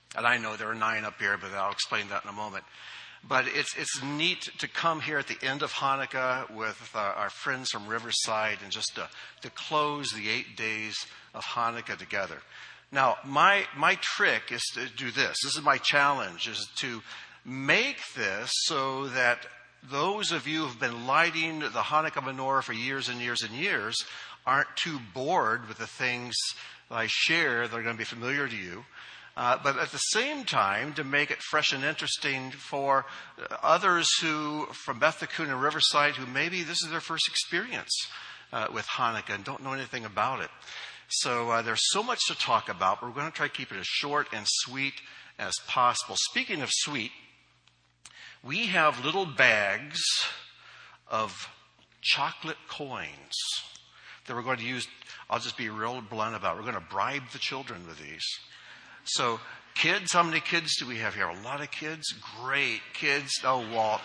And I know there are 9 up here, but I'll explain that in a moment. But it's neat to come here at the end of Hanukkah with our friends from Riverside and just to close the 8 days of Hanukkah together. Now, my trick is to do this. This is my challenge, is to make this so that those of you who have been lighting the Hanukkah menorah for years and years and years aren't too bored with the things that I share that are going to be familiar to you. But at the same time, to make it fresh and interesting for others who, from Beth Tikkun and Riverside, who maybe this is their first experience with Hanukkah and don't know anything about it. So there's so much to talk about, but we're going to try to keep it as short and sweet as possible. Speaking of sweet, we have little bags of chocolate coins that we're going to use. I'll just be real blunt about it. We're going to bribe the children with these. So kids, how many kids do we have here? A lot of kids? Great. Kids, oh, Walt.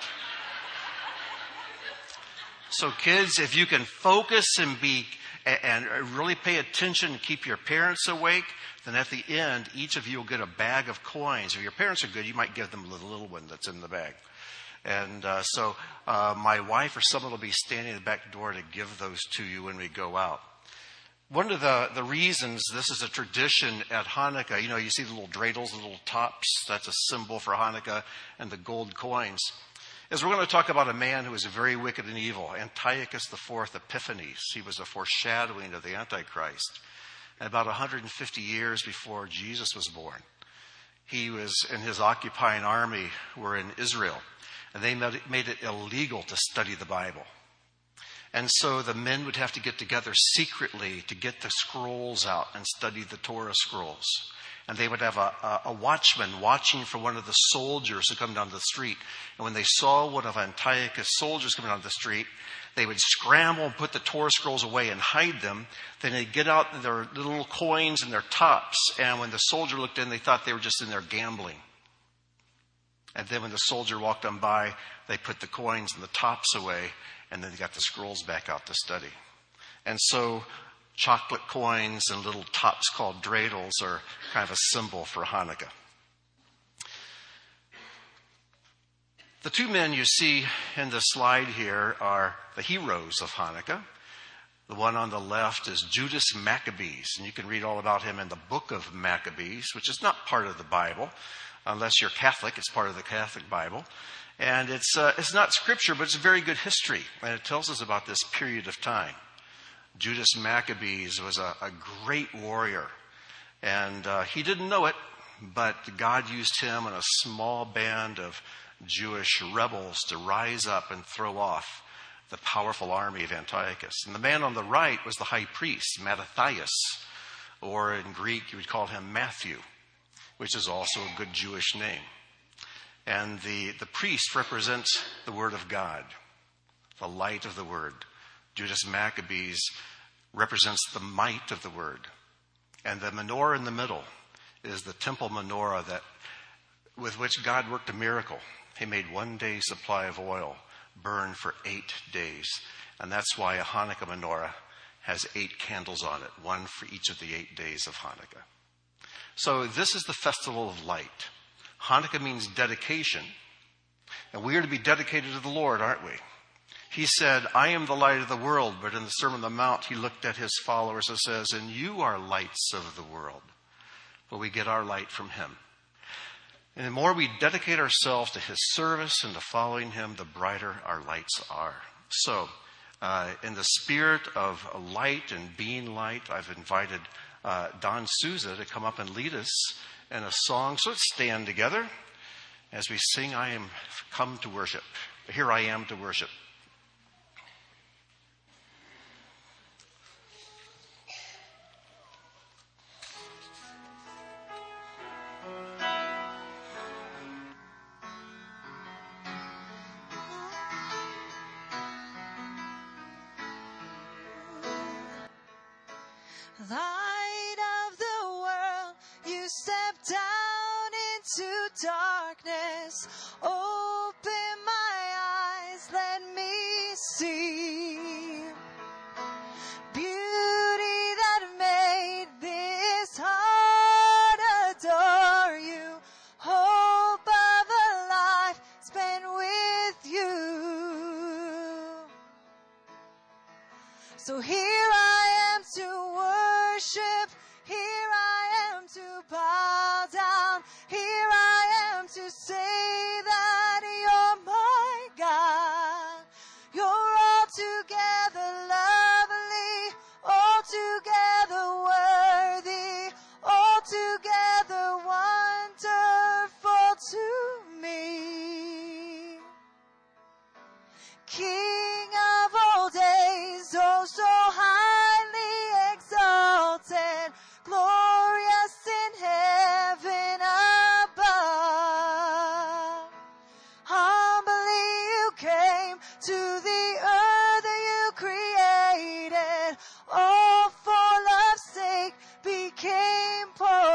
So kids, if you can focus and really pay attention and keep your parents awake, then at the end, each of you will get a bag of coins. If your parents are good, you might give them the little one that's in the bag. And so my wife or someone will be standing at the back door to give those to you when we go out. One of the reasons this is a tradition at Hanukkah, you see the little dreidels, the little tops, that's a symbol for Hanukkah, and the gold coins, is we're going to talk about a man who was very wicked and evil, Antiochus IV Epiphanes. He was a foreshadowing of the Antichrist. And about 150 years before Jesus was born, he was and his occupying army were in Israel, and they made it illegal to study the Bible. And so the men would have to get together secretly to get the scrolls out and study the Torah scrolls. And they would have a watchman watching for one of the soldiers who come down the street. And when they saw one of Antiochus' soldiers coming down the street, they would scramble and put the Torah scrolls away and hide them. Then they'd get out their little coins and their tops. And when the soldier looked in, they thought they were just in there gambling. And then when the soldier walked on by, they put the coins and the tops away. And then they got the scrolls back out to study. And so chocolate coins and little tops called dreidels are kind of a symbol for Hanukkah. The 2 men you see in the slide here are the heroes of Hanukkah. The one on the left is Judas Maccabees, and you can read all about him in the book of Maccabees, which is not part of the Bible. Unless you're Catholic, it's part of the Catholic Bible. And it's not scripture, but it's very good history. And it tells us about this period of time. Judas Maccabees was a great warrior. And he didn't know it, but God used him and a small band of Jewish rebels to rise up and throw off the powerful army of Antiochus. And the man on the right was the high priest, Mattathias, or in Greek you would call him Matthew, which is also a good Jewish name. And the priest represents the Word of God, the light of the Word. Judas Maccabees represents the might of the Word. And the menorah in the middle is the temple menorah with which God worked a miracle. He made 1 day's supply of oil burn for 8 days. And that's why a Hanukkah menorah has 8 candles on it, one for each of the 8 days of Hanukkah. So this is the festival of light. Hanukkah means dedication. And we are to be dedicated to the Lord, aren't we? He said, I am the light of the world. But in the Sermon on the Mount, he looked at his followers and says, and you are lights of the world. But we get our light from him. And the more we dedicate ourselves to his service and to following him, the brighter our lights are. So, in the spirit of light and being light, I've invited Don Souza to come up and lead us in a song. So let's stand together as we sing, I am come to worship. Here I am to worship. Light of the world, you step down into darkness. Open my eyes, let me see beauty that made this heart adore you. So here I am to worship. Here I am to bow down. Here I am to say that you're my God. You're altogether lovely, altogether worthy, altogether wonderful to me. King of all days, oh so highly exalted, glorious in heaven above. Humbly you came to the earth that you created, all for love's sake became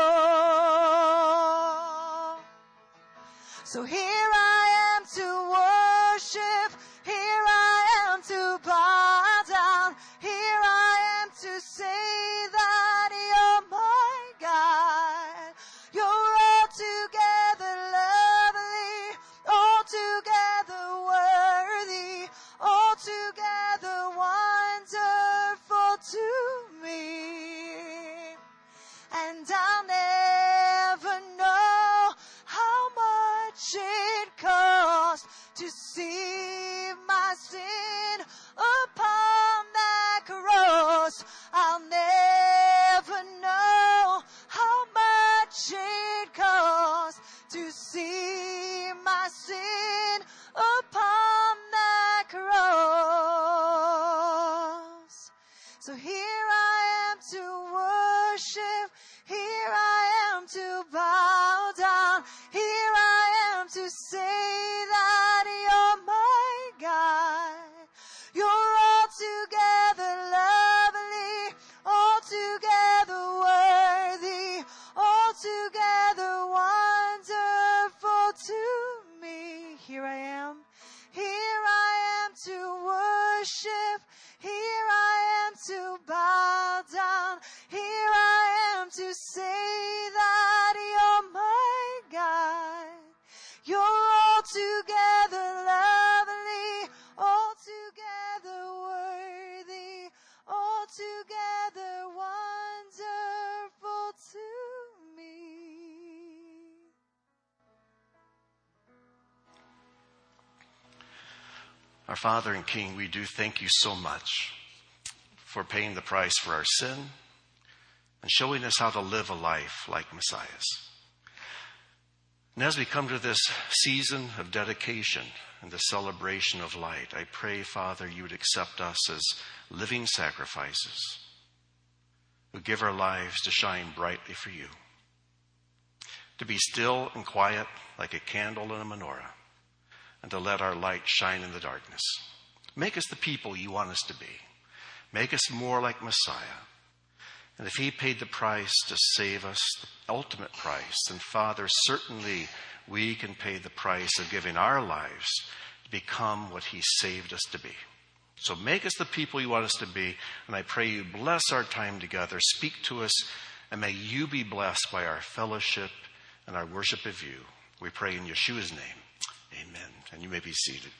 poor. So here I am to worship, here I am to bow down, here I am to say that you're my God. You're altogether lovely, altogether worthy, altogether wonderful to me. And I'll never know how much it cost to see my sin upon that cross. I'll never know how much it cost to see my sin upon that cross. So here I am to worship, here I am to bow down, here I am to say that you're my God. You're altogether lovely, altogether worthy, altogether wonderful to me. Here I am to worship, here I am to bow down, here I am to say that you're my God. You're altogether lovely, altogether worthy, altogether wonderful to me. Our Father and King, we do thank you so much for paying the price for our sin and showing us how to live a life like Messiah's. And as we come to this season of dedication and the celebration of light, I pray, Father, you would accept us as living sacrifices who give our lives to shine brightly for you, to be still and quiet like a candle in a menorah, and to let our light shine in the darkness. Make us the people you want us to be. Make us more like Messiah. And if he paid the price to save us, the ultimate price, then Father, certainly we can pay the price of giving our lives to become what he saved us to be. So make us the people you want us to be, and I pray you bless our time together, speak to us, and may you be blessed by our fellowship and our worship of you. We pray in Yeshua's name. Amen. And you may be seated.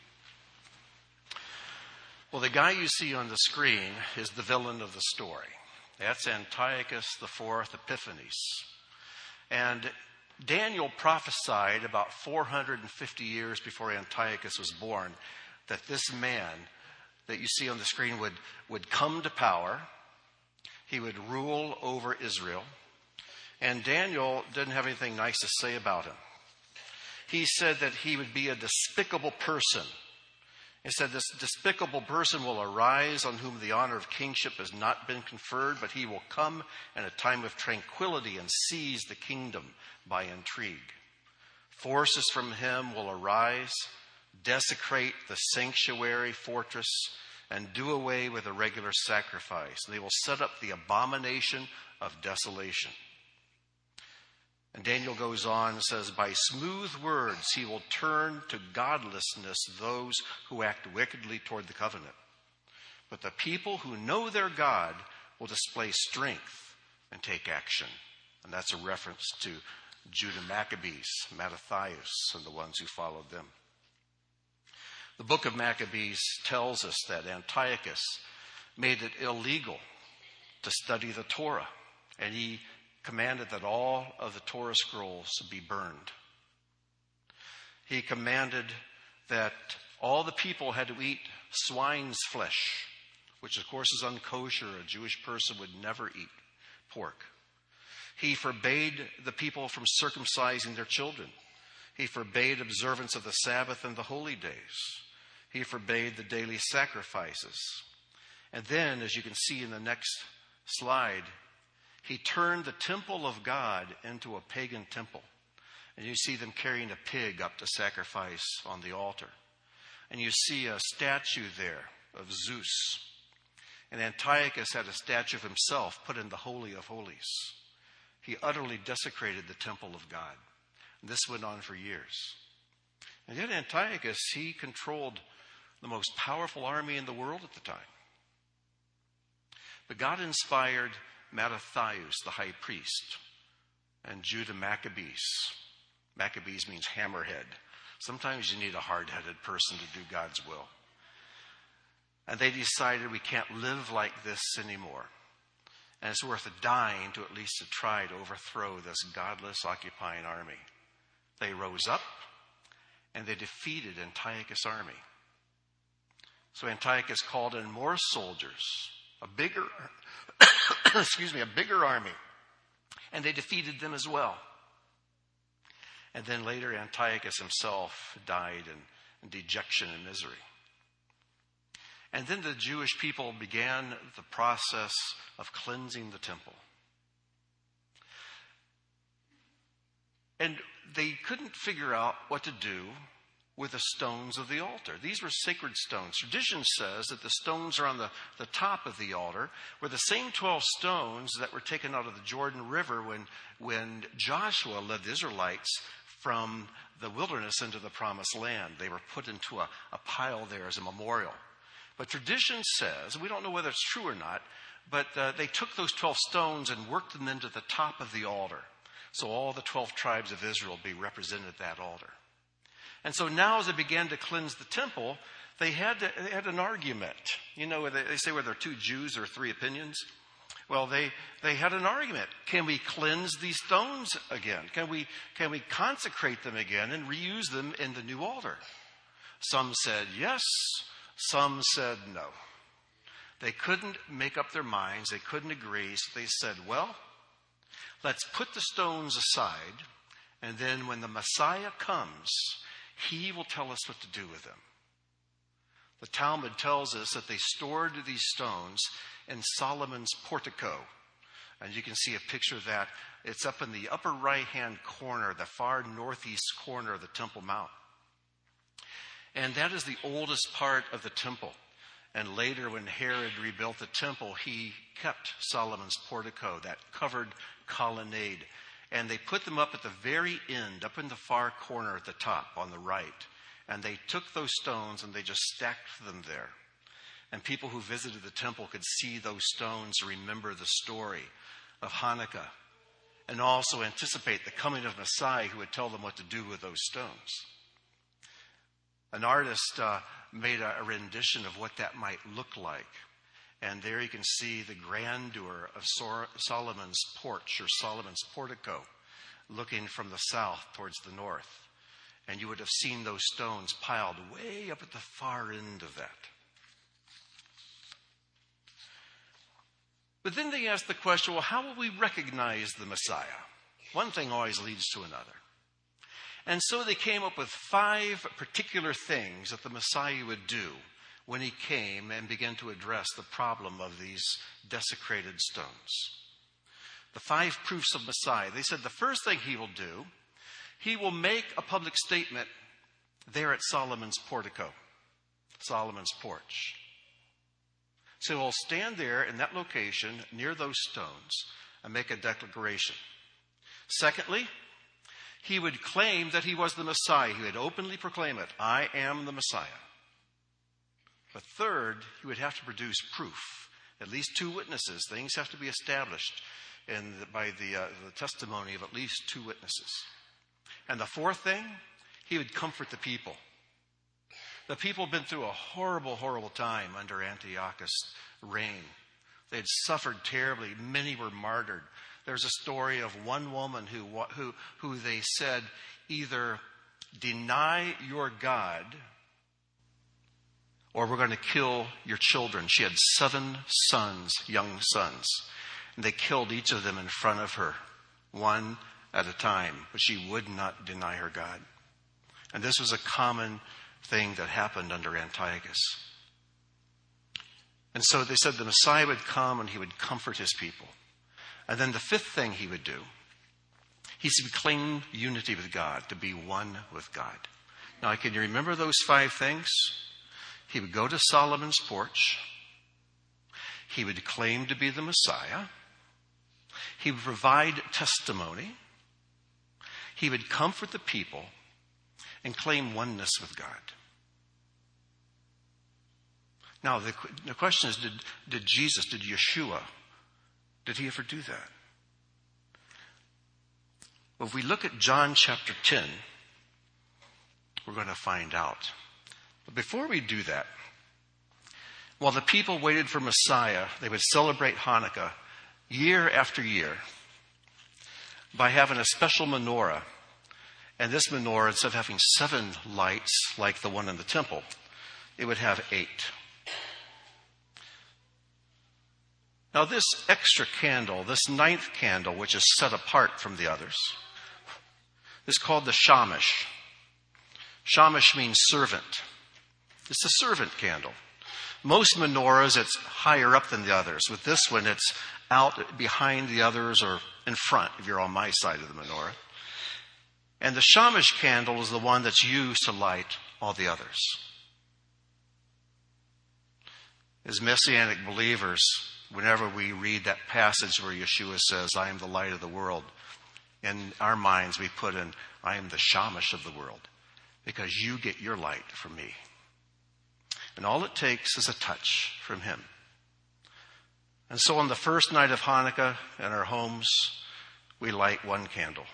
Well, the guy you see on the screen is the villain of the story. That's Antiochus IV Epiphanes. And Daniel prophesied about 450 years before Antiochus was born that this man that you see on the screen would come to power. He would rule over Israel. And Daniel didn't have anything nice to say about him. He said that he would be a despicable person. He said this despicable person will arise on whom the honor of kingship has not been conferred, but he will come in a time of tranquility and seize the kingdom by intrigue. Forces from him will arise, desecrate the sanctuary fortress, and do away with the regular sacrifice. They will set up the abomination of desolation. And Daniel goes on and says, by smooth words he will turn to godlessness those who act wickedly toward the covenant. But the people who know their God will display strength and take action. And that's a reference to Judah Maccabees, Mattathias, and the ones who followed them. The book of Maccabees tells us that Antiochus made it illegal to study the Torah, and he commanded that all of the Torah scrolls be burned. He commanded that all the people had to eat swine's flesh, which of course is unkosher. A Jewish person would never eat pork. He forbade the people from circumcising their children. He forbade observance of the Sabbath and the holy days. He forbade the daily sacrifices. And then, as you can see in the next slide, he turned the temple of God into a pagan temple. And you see them carrying a pig up to sacrifice on the altar. And you see a statue there of Zeus. And Antiochus had a statue of himself put in the Holy of Holies. He utterly desecrated the temple of God. And this went on for years. And yet Antiochus, he controlled the most powerful army in the world at the time. But God inspired Mattathias, the high priest, and Judah Maccabees. Maccabees means hammerhead. Sometimes you need a hard-headed person to do God's will. And they decided we can't live like this anymore. And it's worth dying to at least to try to overthrow this godless occupying army. They rose up and they defeated Antiochus' army. So Antiochus called in more soldiers, a bigger army, and they defeated them as well. And then later Antiochus himself died in dejection and misery. And then the Jewish people began the process of cleansing the temple. And they couldn't figure out what to do with the stones of the altar. These were sacred stones. Tradition says that the stones are on the top of the altar were the same 12 stones that were taken out of the Jordan River when Joshua led the Israelites from the wilderness into the promised land. They were put into a pile there as a memorial. But tradition says, we don't know whether it's true or not, but they took those 12 stones and worked them into the top of the altar. So all the 12 tribes of Israel be represented at that altar. And so now as they began to cleanse the temple, they had an argument. You know, they say whether there are two Jews or three opinions. Well, they had an argument. Can we cleanse these stones again? Can we consecrate them again and reuse them in the new altar? Some said yes. Some said no. They couldn't make up their minds. They couldn't agree. So they said, well, let's put the stones aside. And then when the Messiah comes, he will tell us what to do with them. The Talmud tells us that they stored these stones in Solomon's portico. And you can see a picture of that. It's up in the upper right-hand corner, the far northeast corner of the Temple Mount. And that is the oldest part of the temple. And later when Herod rebuilt the temple, he kept Solomon's portico, that covered colonnade. And they put them up at the very end, up in the far corner at the top on the right. And they took those stones and they just stacked them there. And people who visited the temple could see those stones and remember the story of Hanukkah. And also anticipate the coming of Messiah who would tell them what to do with those stones. An artist made a rendition of what that might look like. And there you can see the grandeur of Solomon's porch or Solomon's portico looking from the south towards the north. And you would have seen those stones piled way up at the far end of that. But then they asked the question, well, how will we recognize the Messiah? One thing always leads to another. And so they came up with 5 particular things that the Messiah would do when he came and began to address the problem of these desecrated stones. The 5 proofs of Messiah. They said the first thing he will do, he will make a public statement there at Solomon's portico, Solomon's porch. So he'll stand there in that location near those stones and make a declaration. Secondly, he would claim that he was the Messiah. He would openly proclaim it. I am the Messiah. But third, he would have to produce proof. At least 2 witnesses. Things have to be established by the testimony of at least 2 witnesses. And the fourth thing, he would comfort the people. The people had been through a horrible, horrible time under Antiochus' reign. They had suffered terribly. Many were martyred. There's a story of one woman who they said, either deny your God or we're going to kill your children. She had 7 sons, young sons. And they killed each of them in front of her, one at a time. But she would not deny her God. And this was a common thing that happened under Antiochus. And so they said the Messiah would come and he would comfort his people. And then the 5th thing he would do, he's to claim unity with God, to be one with God. Now, can you remember those 5 things? He would go to Solomon's porch. He would claim to be the Messiah. He would provide testimony. He would comfort the people and claim oneness with God. Now, the question is, did Yeshua, did he ever do that? Well, if we look at John chapter 10, we're going to find out. But before we do that, while the people waited for Messiah, they would celebrate Hanukkah year after year by having a special menorah. And this menorah, instead of having 7 lights like the one in the temple, it would have 8. Now, this extra candle, this 9th candle, which is set apart from the others, is called the shamash. Shamash means servant. It's the servant candle. Most menorahs, it's higher up than the others. With this one, it's out behind the others or in front, if you're on my side of the menorah. And the shamash candle is the one that's used to light all the others. As Messianic believers, whenever we read that passage where Yeshua says, I am the light of the world, in our minds we put in, I am the shamash of the world, because you get your light from me. And all it takes is a touch from him. And so on the first night of Hanukkah in our homes, we light 1 candle.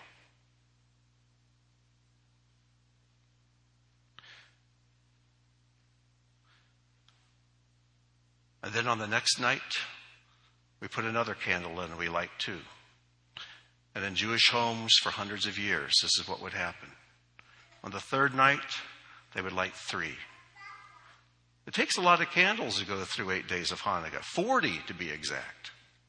And then on the next night, we put another candle in and we light 2. And in Jewish homes for hundreds of years, this is what would happen. On the 3rd night, they would light 3. It takes a lot of candles to go through 8 days of Hanukkah, 40 to be exact.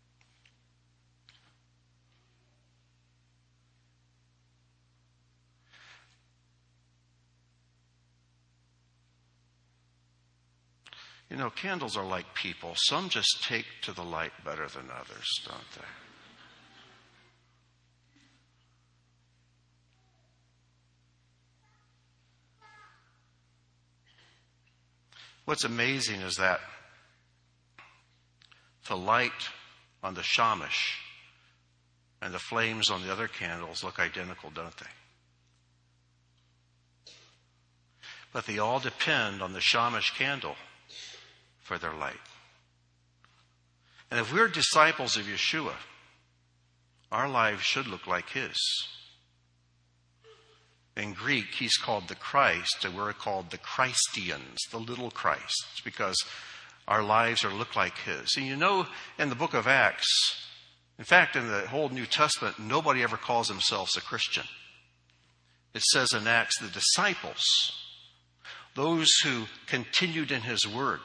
You know, candles are like people. Some just take to the light better than others, don't they? What's amazing is that the light on the shamash and the flames on the other candles look identical, don't they? But they all depend on the shamash candle for their light. And if we're disciples of Yeshua, our lives should look like his. In Greek, he's called the Christ, and we're called the Christians, the little Christs, because our lives look like his. And you know, in the book of Acts, in fact, in the whole New Testament, nobody ever calls themselves a Christian. It says in Acts, the disciples, those who continued in his word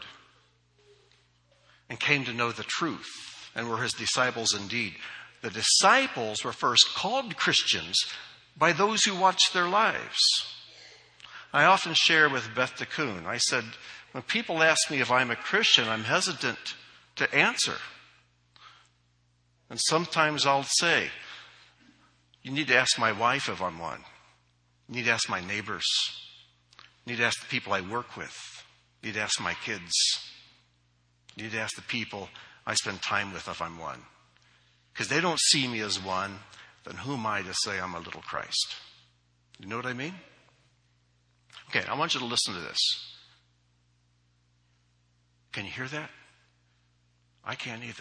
and came to know the truth and were his disciples indeed. The disciples were first called Christians by those who watched their lives. I often share with Beth DeCoon, I said, when people ask me if I'm a Christian, I'm hesitant to answer. And sometimes I'll say, you need to ask my wife if I'm one. You need to ask my neighbors. You need to ask the people I work with. You need to ask my kids. You need to ask the people I spend time with if I'm one. Because they don't see me as one, then who am I to say I'm a little Christ? You know what I mean? Okay, I want you to listen to this. Can you hear that? I can't either.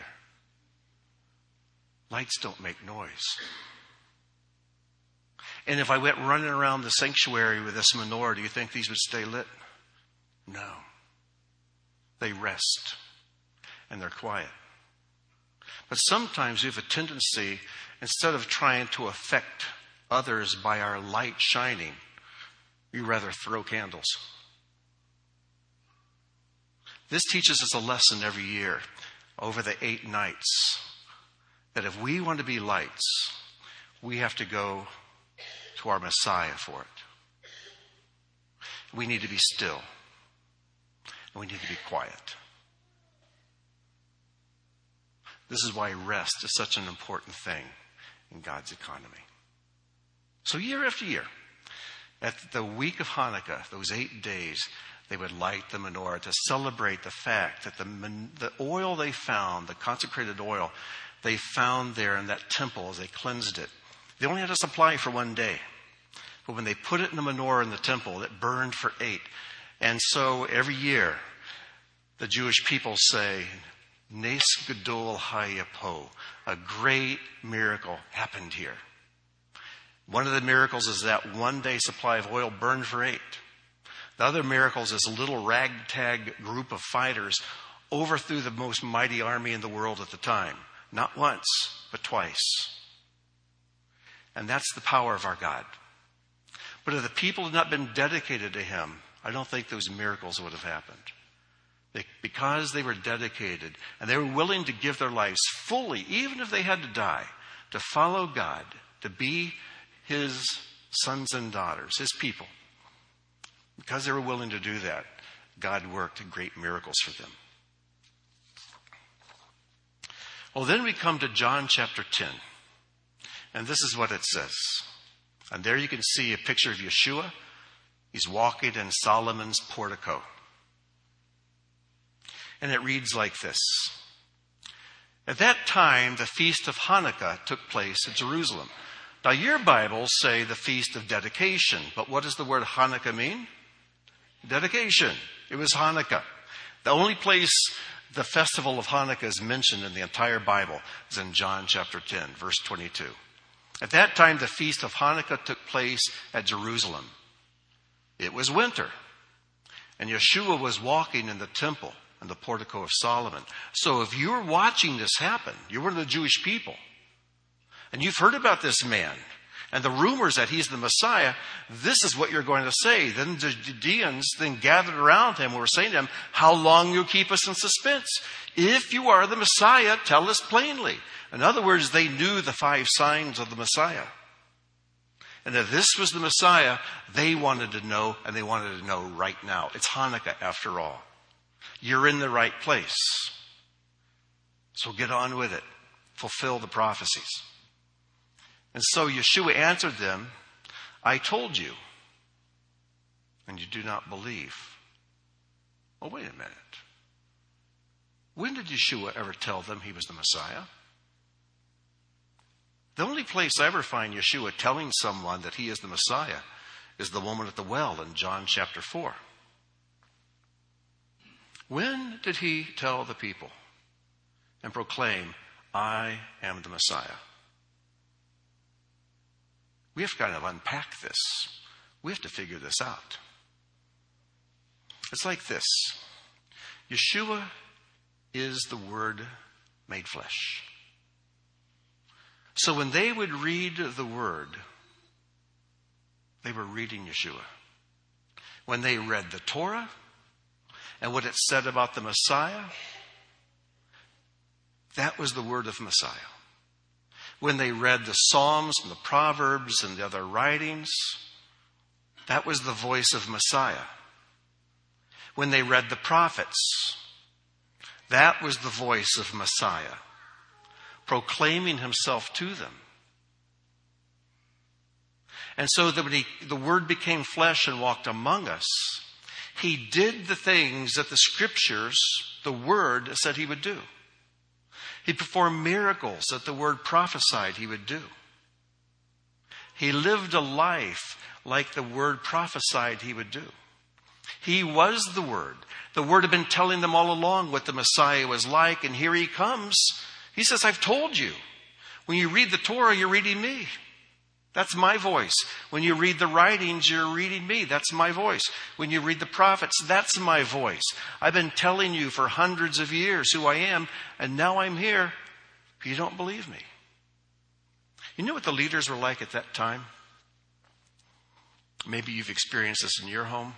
Lights don't make noise. And if I went running around the sanctuary with this menorah, do you think these would stay lit? No. They rest and they're quiet. But sometimes we have a tendency, instead of trying to affect others by our light shining, we rather throw candles. This teaches us a lesson every year over the 8 nights, that if we want to be lights, we have to go to our Messiah for it. We need to be still. And we need to be quiet. This is why rest is such an important thing in God's economy. So year after year, at the week of Hanukkah, those 8 days, they would light the menorah to celebrate the fact that the oil they found, the consecrated oil, they found there in that temple as they cleansed it. They only had a supply for 1 day. But when they put it in the menorah in the temple, it burned for 8. And so every year, the Jewish people say, Nes Gadol Hayapo, a great miracle happened here. One of the miracles is that 1 day supply of oil burned for 8. The other miracle is this little ragtag group of fighters overthrew the most mighty army in the world at the time. Not once, but twice. And that's the power of our God. But if the people had not been dedicated to him, I don't think those miracles would have happened. Because they were dedicated and they were willing to give their lives fully, even if they had to die, to follow God, to be his sons and daughters, his people. Because they were willing to do that, God worked great miracles for them. Well, then we come to John chapter 10. And this is what it says. And there you can see a picture of Yeshua. He's walking in Solomon's portico. And it reads like this. At that time, the feast of Hanukkah took place at Jerusalem. Now, your Bibles say the feast of dedication. But what does the word Hanukkah mean? Dedication. It was Hanukkah. The only place the festival of Hanukkah is mentioned in the entire Bible is in John chapter 10, verse 22. At that time, the feast of Hanukkah took place at Jerusalem. It was winter, and Yeshua was walking in the temple in the portico of Solomon. So if you were watching this happen, you're one of the Jewish people, and you've heard about this man and the rumors that he's the Messiah, this is what you're going to say. Then the Judeans then gathered around him and were saying to him, how long you'll keep us in suspense? If you are the Messiah, tell us plainly. In other words, they knew the 5 signs of the Messiah. And if this was the Messiah, they wanted to know, and they wanted to know right now. It's Hanukkah after all. You're in the right place. So get on with it. Fulfill the prophecies. And so Yeshua answered them, I told you, and you do not believe. Oh, wait a minute. When did Yeshua ever tell them he was the Messiah? The only place I ever find Yeshua telling someone that he is the Messiah is the woman at the well in John chapter 4. When did he tell the people and proclaim, I am the Messiah? We have to kind of unpack this. We have to figure this out. It's like this. Yeshua is the Word made flesh. So when they would read the Word, they were reading Yeshua. When they read the Torah and what it said about the Messiah, that was the word of Messiah. When they read the Psalms and the Proverbs and the other writings, that was the voice of Messiah. When they read the prophets, that was the voice of Messiah, proclaiming himself to them. And so that when the Word became flesh and walked among us, he did the things that the Scriptures, the Word, said he would do. He performed miracles that the Word prophesied he would do. He lived a life like the Word prophesied he would do. He was the Word. The Word had been telling them all along what the Messiah was like, and here he comes. He says, I've told you. When you read the Torah, you're reading me. That's my voice. When you read the writings, you're reading me. That's my voice. When you read the prophets, that's my voice. I've been telling you for hundreds of years who I am, and now I'm here. You don't believe me. You know what the leaders were like at that time? Maybe you've experienced this in your home.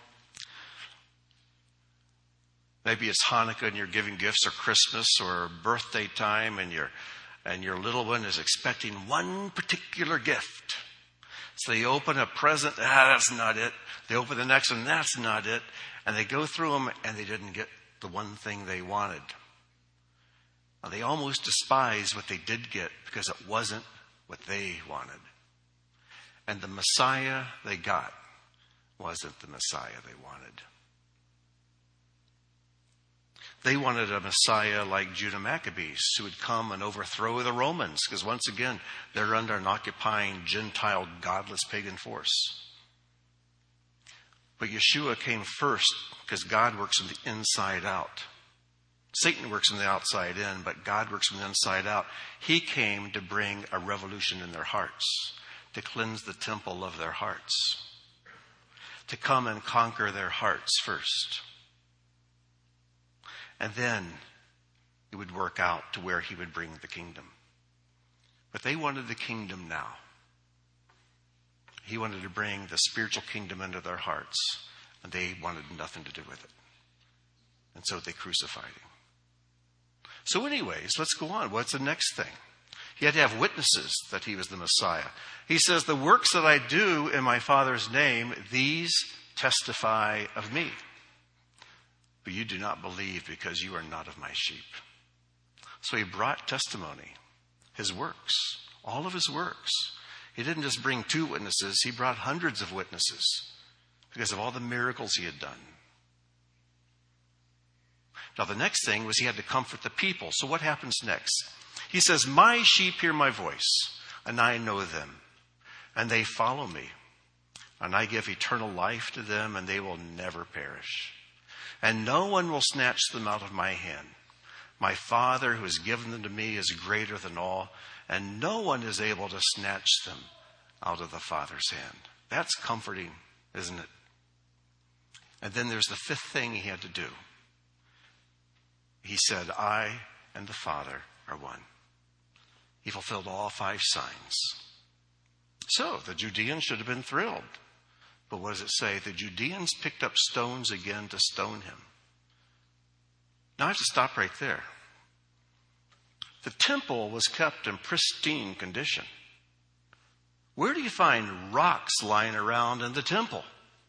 Maybe it's Hanukkah and you're giving gifts, or Christmas, or birthday time, and your little one is expecting one particular gift. So they open a present, that's not it. They open the next one, that's not it. And they go through them and they didn't get the one thing they wanted. Now, they almost despise what they did get because it wasn't what they wanted. And the Messiah they got wasn't the Messiah they wanted. They wanted a Messiah like Judah Maccabees, who would come and overthrow the Romans, because once again, they're under an occupying Gentile, godless pagan force. But Yeshua came first because God works from the inside out. Satan works from the outside in, but God works from the inside out. He came to bring a revolution in their hearts, to cleanse the temple of their hearts, to come and conquer their hearts first. And then it would work out to where he would bring the kingdom. But they wanted the kingdom now. He wanted to bring the spiritual kingdom into their hearts, and they wanted nothing to do with it. And so they crucified him. So anyways, let's go on. What's the next thing? He had to have witnesses that he was the Messiah. He says, the works that I do in my Father's name, these testify of me. But you do not believe because you are not of my sheep. So he brought testimony, his works, all of his works. He didn't just bring 2 witnesses, he brought hundreds of witnesses because of all the miracles he had done. Now the next thing was he had to comfort the people. So what happens next? He says, my sheep hear my voice, and I know them, and they follow me. And I give eternal life to them, and they will never perish. And no one will snatch them out of my hand. My Father who has given them to me is greater than all, and no one is able to snatch them out of the Father's hand. That's comforting, isn't it? And then there's the 5th thing he had to do. He said, I and the Father are one. He fulfilled all 5 signs. So the Judeans should have been thrilled. But what does it say? The Judeans picked up stones again to stone him. Now I have to stop right there. The temple was kept in pristine condition. Where do you find rocks lying around in the temple?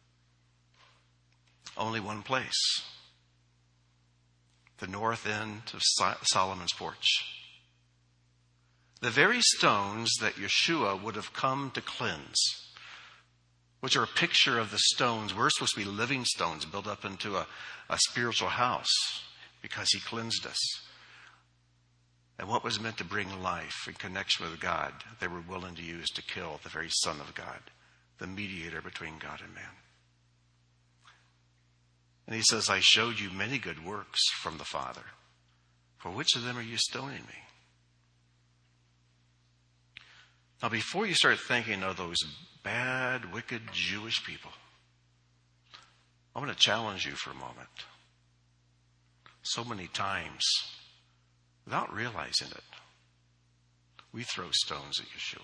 Only one place. The north end of Solomon's porch. The very stones that Yeshua would have come to cleanse, which are a picture of the stones. We're supposed to be living stones built up into a spiritual house because he cleansed us. And what was meant to bring life in connection with God, they were willing to use to kill the very Son of God, the mediator between God and man. And he says, I showed you many good works from the Father. For which of them are you stoning me? Now, before you start thinking of those bad, wicked Jewish people, I want to challenge you for a moment. So many times, without realizing it, we throw stones at Yeshua.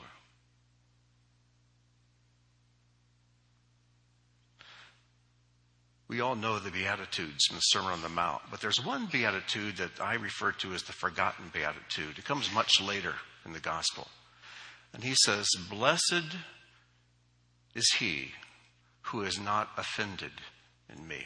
We all know the Beatitudes from the Sermon on the Mount, but there's one Beatitude that I refer to as the forgotten Beatitude. It comes much later in the Gospel. And he says, blessed is he who is not offended in me.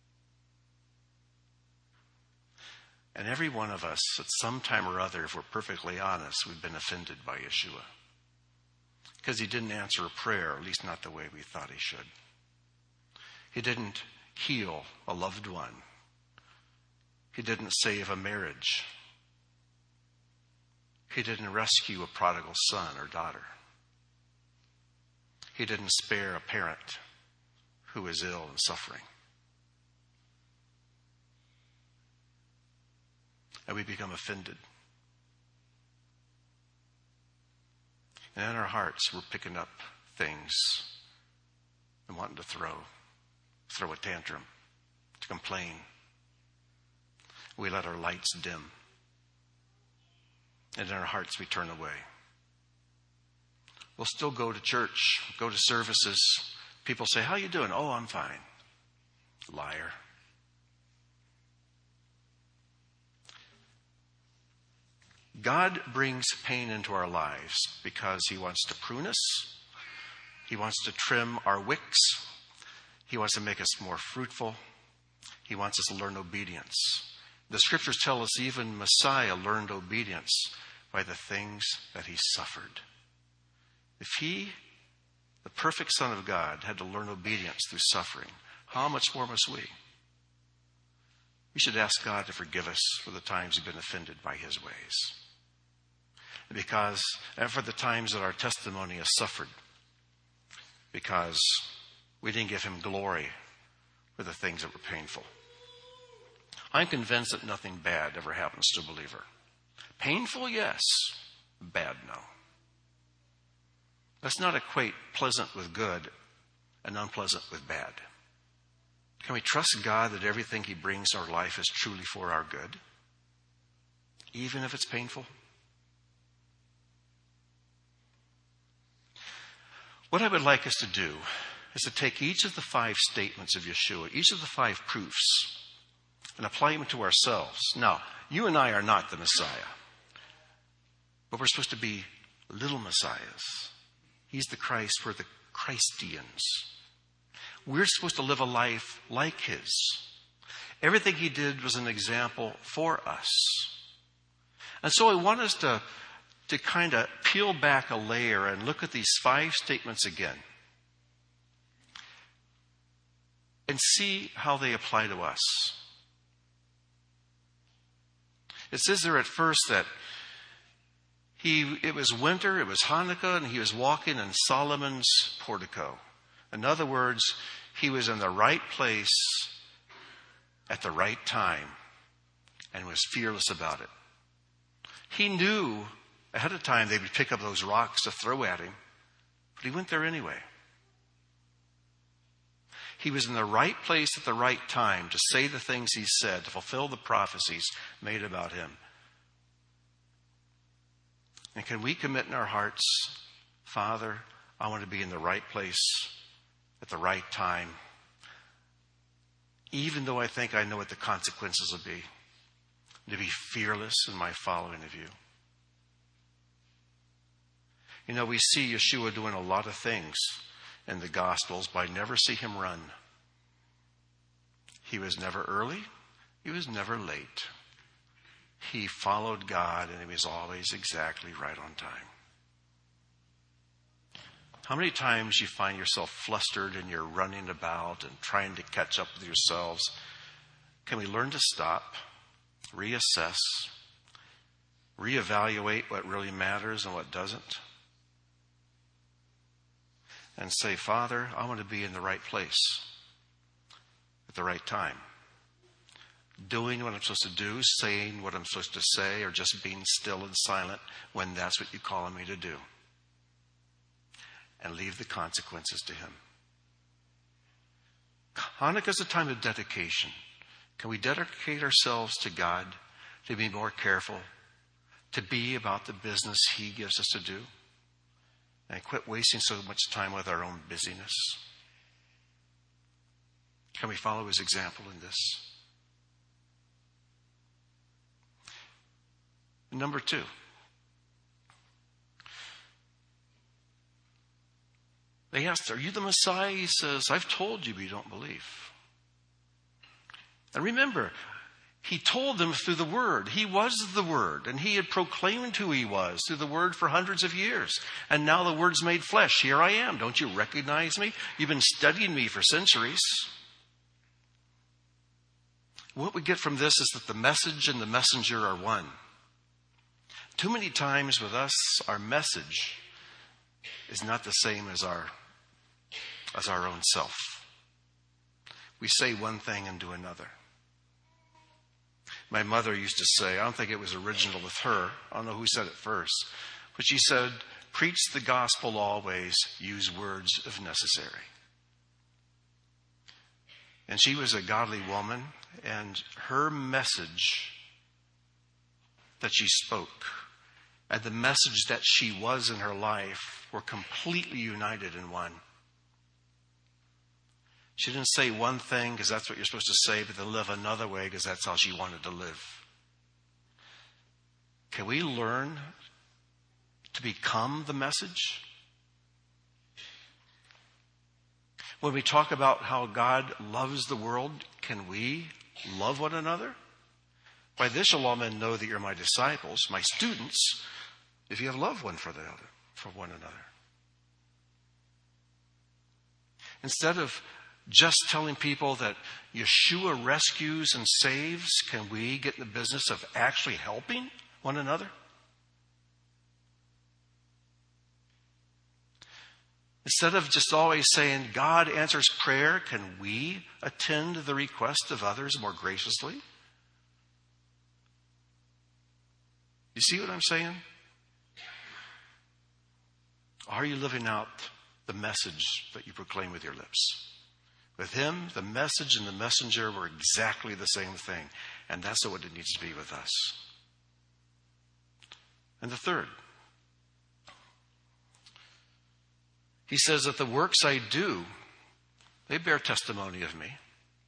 And every one of us, at some time or other, if we're perfectly honest, we've been offended by Yeshua. Because he didn't answer a prayer, at least not the way we thought he should. He didn't heal a loved one. He didn't save a marriage. He didn't rescue a prodigal son or daughter. He didn't spare a parent who is ill and suffering. And we become offended. And in our hearts, we're picking up things and wanting to throw a tantrum, to complain. We let our lights dim. And in our hearts, we turn away. We'll still go to church, go to services. People say, how you doing? Oh, I'm fine. Liar. God brings pain into our lives because he wants to prune us. He wants to trim our wicks. He wants to make us more fruitful. He wants us to learn obedience. The scriptures tell us even Messiah learned obedience by the things that he suffered. If he, the perfect Son of God, had to learn obedience through suffering, how much more must we? We should ask God to forgive us for the times we've been offended by his ways. And for the times that our testimony has suffered, because we didn't give him glory for the things that were painful. I'm convinced that nothing bad ever happens to a believer. Painful, yes. Bad, no. Let's not equate pleasant with good and unpleasant with bad. Can we trust God that everything he brings to our life is truly for our good, even if it's painful? What I would like us to do is to take each of the 5 statements of Yeshua, each of the 5 proofs, and apply them to ourselves. Now, you and I are not the Messiah, but we're supposed to be little Messiahs. He's the Christ. We're the Christians. We're supposed to live a life like his. Everything he did was an example for us. And so I want us to kind of peel back a layer and look at these 5 statements again and see how they apply to us. It says there at first that it was winter, it was Hanukkah, and he was walking in Solomon's portico. In other words, he was in the right place at the right time and was fearless about it. He knew ahead of time they would pick up those rocks to throw at him, but he went there anyway. He was in the right place at the right time to say the things he said, to fulfill the prophecies made about him. And can we commit in our hearts, Father, I want to be in the right place at the right time, even though I think I know what the consequences will be, to be fearless in my following of you. You know, we see Yeshua doing a lot of things in the Gospels, but I never see him run. He was never early. He was never late. He followed God, and he was always exactly right on time. How many times you find yourself flustered and you're running about and trying to catch up with yourselves? Can we learn to stop, reassess, reevaluate what really matters and what doesn't? And say, Father, I want to be in the right place at the right time. Doing what I'm supposed to do, saying what I'm supposed to say, or just being still and silent when that's what you're calling me to do. And leave the consequences to him. Hanukkah is a time of dedication. Can we dedicate ourselves to God, to be more careful, to be about the business he gives us to do? And quit wasting so much time with our own busyness. Can we follow his example in this? Number 2. They asked, are you the Messiah? He says, I've told you, but you don't believe. And remember, he told them through the Word. He was the Word, and he had proclaimed who he was through the Word for hundreds of years. And now the Word's made flesh. Here I am. Don't you recognize me? You've been studying me for centuries. What we get from this is that the message and the messenger are one. Too many times with us, our message is not the same as our own self. We say one thing and do another. My mother used to say, I don't think it was original with her, I don't know who said it first, but she said, preach the gospel always, use words if necessary. And she was a godly woman, and her message that she spoke and the message that she was in her life were completely united in one. She didn't say one thing because that's what you're supposed to say, but then live another way because that's how she wanted to live. Can we learn to become the message? When we talk about how God loves the world, can we love one another? By this shall all men know that you're my disciples, my students, if you have love one for one another. Instead of just telling people that Yeshua rescues and saves, can we get in the business of actually helping one another? Instead of just always saying God answers prayer, can we attend the request of others more graciously? You see what I'm saying? Are you living out the message that you proclaim with your lips? With him, the message and the messenger were exactly the same thing. And that's what it needs to be with us. And the third, he says that the works I do, they bear testimony of me.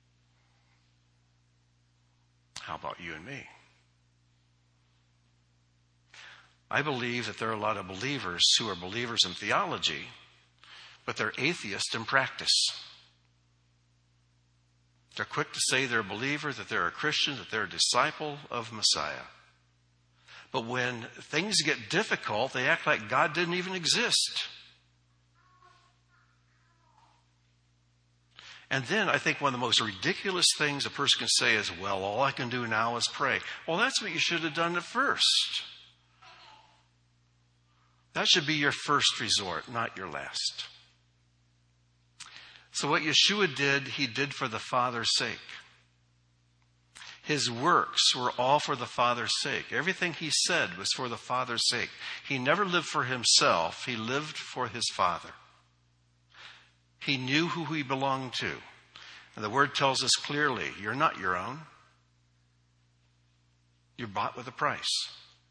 How about you and me? I believe that there are a lot of believers who are believers in theology, but they're atheists in practice. They're quick to say they're a believer, that they're a Christian, that they're a disciple of Messiah. But when things get difficult, they act like God didn't even exist. And then I think one of the most ridiculous things a person can say is, well, all I can do now is pray. Well, that's what you should have done at first. That should be your first resort, not your last. So what Yeshua did, he did for the Father's sake. His works were all for the Father's sake. Everything he said was for the Father's sake. He never lived for himself. He lived for his Father. He knew who he belonged to. And the Word tells us clearly, you're not your own. You're bought with a price.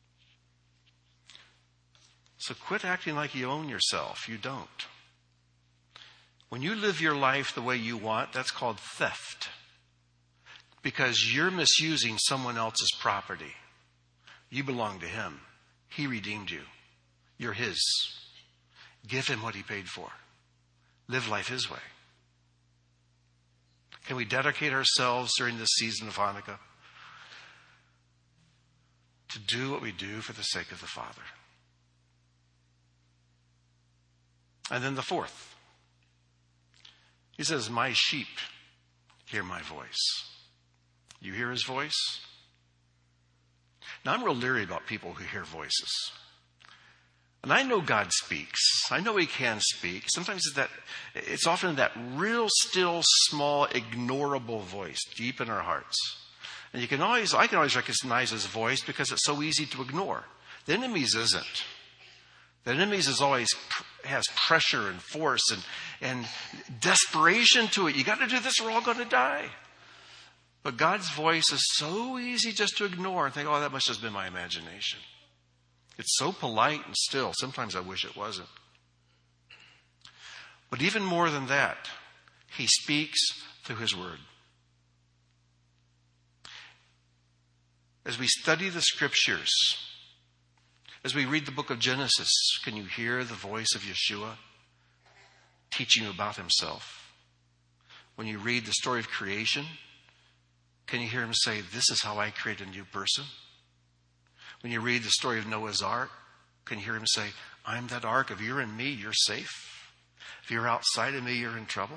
So quit acting like you own yourself. You don't. When you live your life the way you want, that's called theft. Because you're misusing someone else's property. You belong to him. He redeemed you. You're his. Give him what he paid for. Live life his way. Can we dedicate ourselves during this season of Hanukkah to do what we do for the sake of the Father? And then the fourth. He says, my sheep hear my voice. You hear his voice? Now, I'm real leery about people who hear voices. And I know God speaks. I know he can speak. Sometimes it's often that real still, small, ignorable voice deep in our hearts. And I can always recognize his voice because it's so easy to ignore. The enemy's isn't. The enemy's has pressure and force and desperation to it. You got to do this or we're all going to die. But God's voice is so easy just to ignore and think, oh, that must have been my imagination. It's so polite and still. Sometimes I wish it wasn't. But even more than that, he speaks through his word. As we study the scriptures, as we read the book of Genesis, can you hear the voice of Yeshua teaching you about himself? When you read the story of creation, can you hear him say, this is how I create a new person? When you read the story of Noah's Ark, can you hear him say, I'm that ark. If you're in me, you're safe. If you're outside of me, you're in trouble.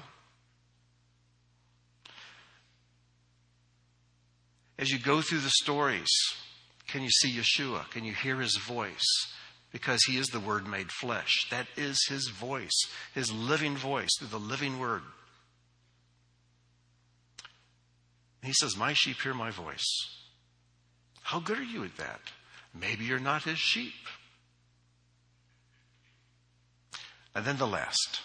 As you go through the stories, can you see Yeshua? Can you hear his voice? Because he is the Word made flesh. That is his voice, his living voice through the living Word. And he says, my sheep hear my voice. How good are you at that? Maybe you're not his sheep. And then the last.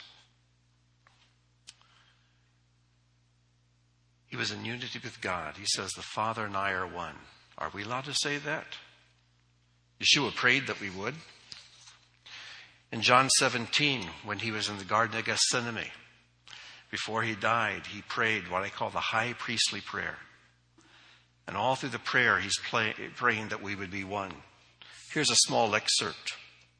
He was in unity with God. He says, the Father and I are one. Are we allowed to say that? Yeshua prayed that we would. In John 17, when he was in the Garden of Gethsemane, before he died, he prayed what I call the high priestly prayer. And all through the prayer, he's praying that we would be one. Here's a small excerpt.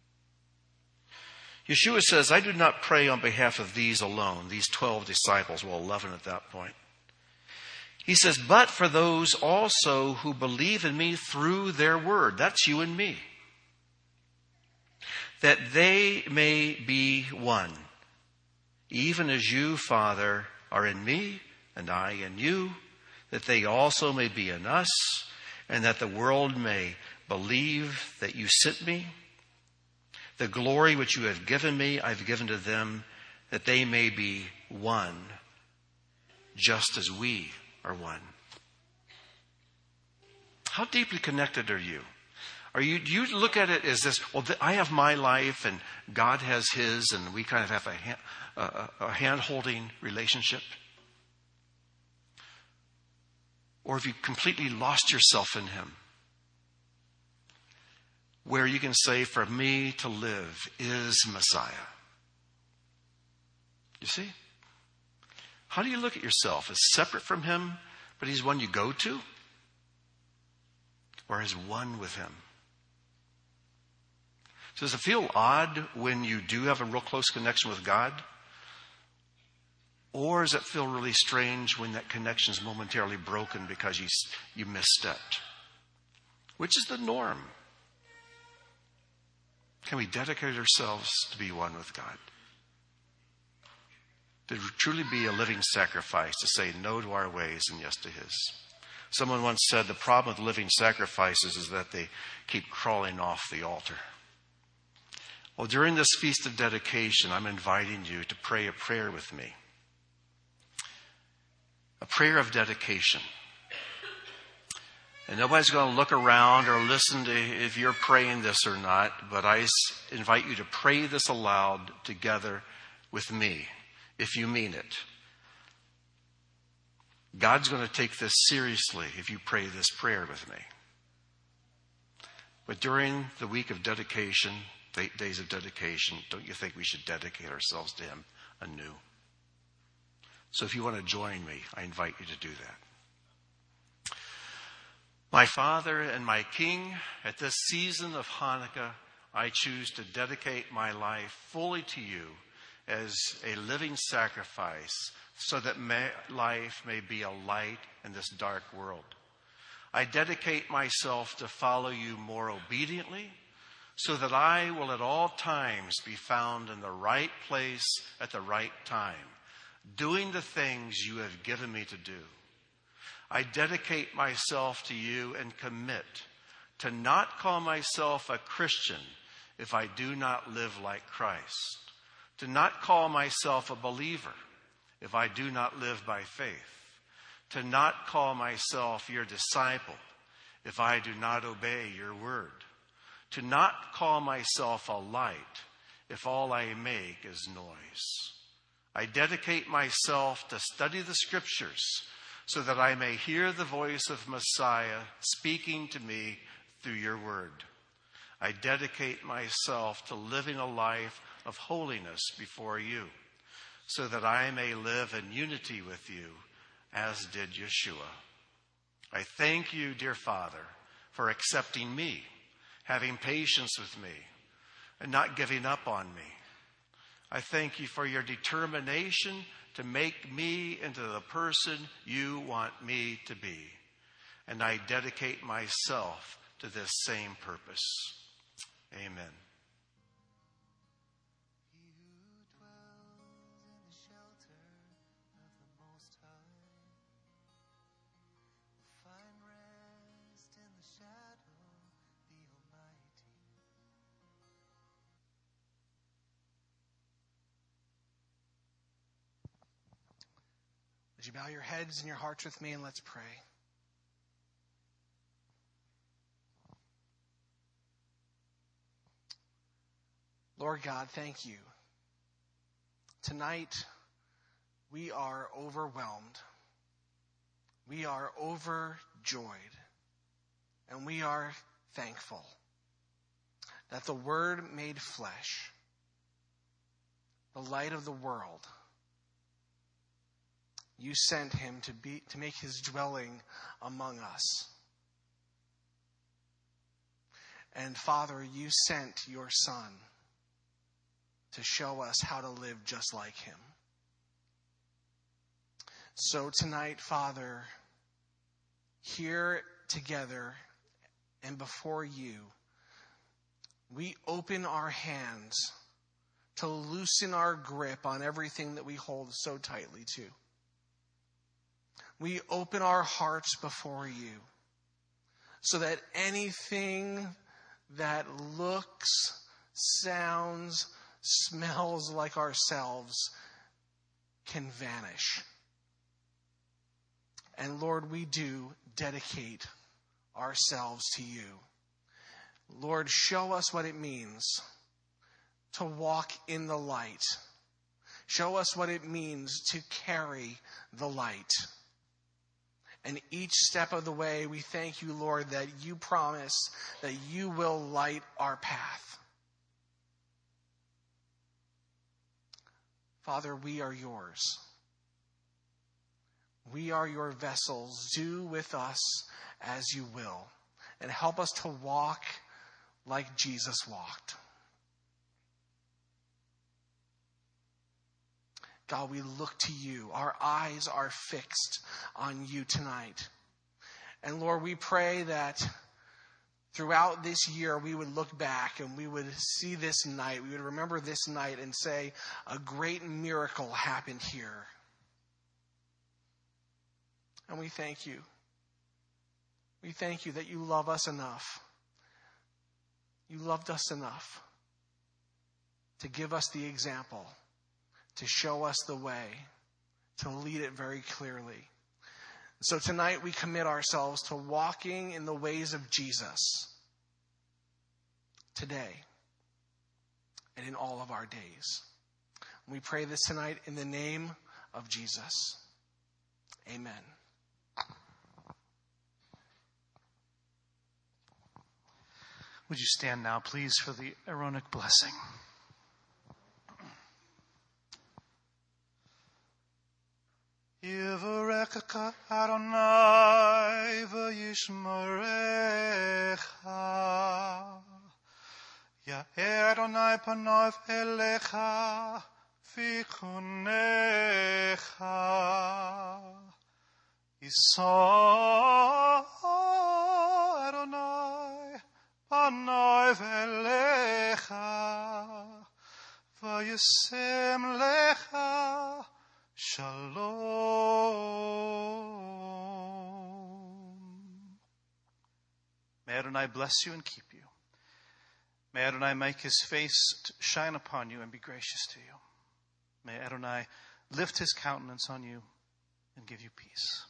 Yeshua says, I do not pray on behalf of these alone, these 12 disciples, well, 11 at that point. He says, but for those also who believe in me through their word. That's you and me. That they may be one, even as you, Father, are in me and I in you, that they also may be in us, and that the world may believe that you sent me. The glory which you have given me, I've given to them, that they may be one, just as we are one. How deeply connected are you? Do you look at it as this, well, I have my life and God has his, and we kind of have a hand-holding relationship? Or have you completely lost yourself in him? Where you can say, for me to live is Messiah. You see? How do you look at yourself? As separate from him, but he's one you go to? Or as one with him? So does it feel odd when you do have a real close connection with God? Or does it feel really strange when that connection is momentarily broken because you misstepped? Which is the norm? Can we dedicate ourselves to be one with God? To truly be a living sacrifice, to say no to our ways and yes to his. Someone once said the problem with living sacrifices is that they keep crawling off the altar. Well, during this feast of dedication, I'm inviting you to pray a prayer with me. A prayer of dedication. And nobody's going to look around or listen to if you're praying this or not, but I invite you to pray this aloud together with me, if you mean it. God's going to take this seriously if you pray this prayer with me. But during the week of dedication, 8 days of dedication, don't you think we should dedicate ourselves to him anew? So if you want to join me, I invite you to do that. My Father and my King, at this season of Hanukkah, I choose to dedicate my life fully to you as a living sacrifice so that my life may be a light in this dark world. I dedicate myself to follow you more obediently so that I will at all times be found in the right place at the right time, doing the things you have given me to do. I dedicate myself to you and commit to not call myself a Christian if I do not live like Christ, to not call myself a believer if I do not live by faith, to not call myself your disciple if I do not obey your word, to not call myself a light if all I make is noise. I dedicate myself to study the scriptures so that I may hear the voice of Messiah speaking to me through your word. I dedicate myself to living a life of holiness before you so that I may live in unity with you as did Yeshua. I thank you, dear Father, for accepting me, having patience with me, and not giving up on me. I thank you for your determination to make me into the person you want me to be. And I dedicate myself to this same purpose. Amen. He who dwells in the shelter of the Most High will find rest in the shadow of the Almighty. Would you bow your heads and your hearts with me and let's pray. Lord God, thank you Tonight, we are overwhelmed. We are overjoyed. And we are thankful that the Word made flesh, the light of the world, you sent him to make his dwelling among us. And Father, you sent your Son to show us how to live just like him. So tonight, Father, here together and before you, we open our hands to loosen our grip on everything that we hold so tightly to. We open our hearts before you so that anything that looks, sounds, smells like ourselves can vanish. And Lord, we do dedicate ourselves to you. Lord, show us what it means to walk in the light. Show us what it means to carry the light. And each step of the way, we thank you, Lord, that you promise that you will light our path. Father, we are yours. We are your vessels. Do with us as you will. And help us to walk like Jesus walked. God, we look to you. Our eyes are fixed on you tonight. And Lord, we pray that throughout this year we would look back and we would see this night. We would remember this night and say, a great miracle happened here. And we thank you. We thank you that you love us enough. You loved us enough to give us the example, to show us the way, to lead it very clearly. So tonight we commit ourselves to walking in the ways of Jesus today and in all of our days. We pray this tonight in the name of Jesus. Amen. Would you stand now, please, for the Aaronic blessing? Yivarecha Adonai v'yishmerecha. Ya'er Adonai panav elecha v'chunecha. Yisa Adonai panav elecha v'yisem lecha Shalom. May Adonai bless you and keep you. May Adonai make his face to shine upon you and be gracious to you. May Adonai lift his countenance on you and give you peace.